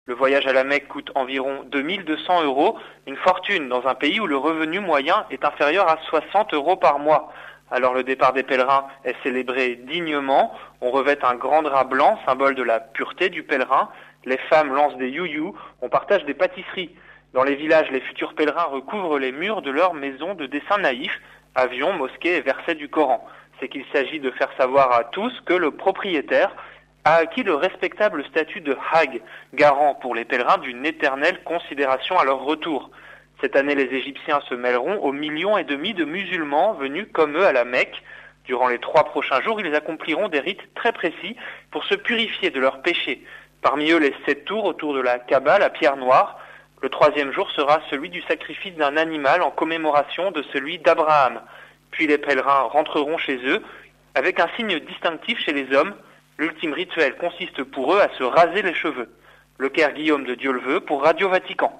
Le voyage à la Mecque coûte environ 2200 euros, une fortune dans un pays où le revenu moyen est inférieur à 60 euros par mois. Alors le départ des pèlerins est célébré dignement, on revêt un grand drap blanc, symbole de la pureté du pèlerin, les femmes lancent des you-you, on partage des pâtisseries. Dans les villages, les futurs pèlerins recouvrent les murs de leurs maisons de dessins naïfs, avions, mosquées et versets du Coran. C'est qu'il s'agit de faire savoir à tous que le propriétaire a acquis le respectable statut de Hajj, garant pour les pèlerins d'une éternelle considération à leur retour. Cette année, les Égyptiens se mêleront aux 1,5 millions de musulmans venus comme eux à la Mecque. Durant les 3 prochains jours, ils accompliront des rites très précis pour se purifier de leurs péchés. Parmi eux, les 7 tours autour de la Kaaba, la pierre noire. Le 3e jour sera celui du sacrifice d'un animal en commémoration de celui d'Abraham. Puis les pèlerins rentreront chez eux avec un signe distinctif chez les hommes. L'ultime rituel consiste pour eux à se raser les cheveux. Le Caire Guillaume de Dieu le veut pour Radio Vatican.